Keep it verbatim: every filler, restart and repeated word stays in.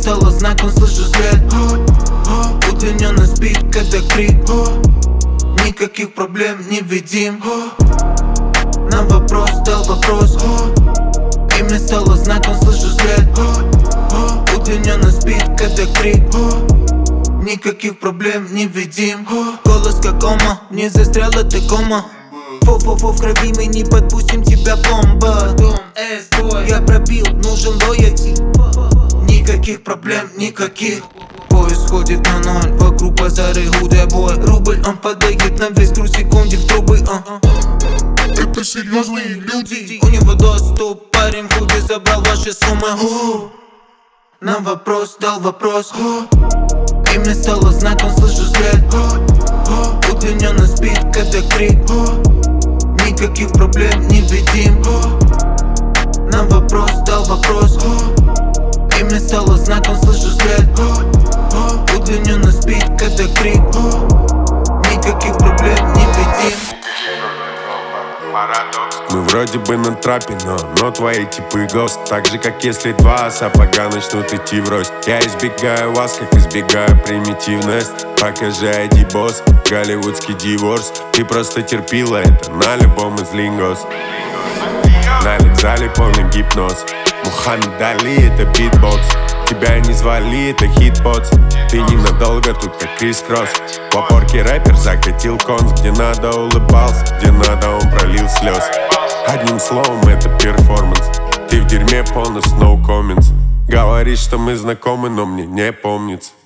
стало знаком, слышу свет. Удлиненно спит, когда крик. Никаких проблем не видим. На вопрос дал вопрос. И мне стало знаком, слышу свет. Удлиненно спит, когда крик. Никаких проблем не видим. Голос как кома, не застряла ты кома. Фу-фу-фу в крови, мы не подпустим тебя, бомба. Я пробил, нужен лоялти. Никаких проблем, никаких. Поезд ходит на ноль, вокруг базары худой бой. Рубль, он падает на весь груз секунде в трубы. uh. Это серьезные люди. У него доступ, парень в худе забрал ваши суммы. uh. На вопрос дал вопрос. uh. И мне стало знаком, слышу свет. uh. Удлиненно спит, когда крик. Никаких проблем не видим. На вопрос дал вопрос. И мне стало знаком, слышу свет. Удлиненно спит, когда крик. Никаких проблем не видим. Мы вроде бы на трапе, но, но твои типы гост. Так же, как если два сапога начнут идти врозь. Я избегаю вас, как избегаю примитивность. Покажи ай ди, босс, голливудский диворс. Ты просто терпила это на любом из лингос. На зале полный гипноз. Мухаммед Али, это битбокс. Тебя не звали, это хитбокс. Ты ненадолго тут как Крис Кросс. В опорке рэпер закатил конс. Где надо улыбался, где надо он пролил слез. Одним словом это перформанс. Ты в дерьме полностью no comments. Говоришь, что мы знакомы, но мне не помнится.